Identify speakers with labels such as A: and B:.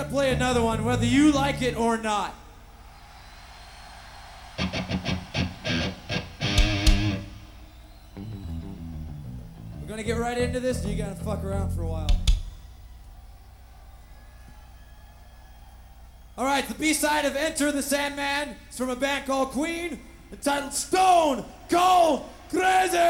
A: gonna play another one, whether you like it or not. We're gonna get right into this, or you gotta fuck around for a while? All right, the B-side of Enter the Sandman is from a band called Queen, entitled Stone Cold Crazy!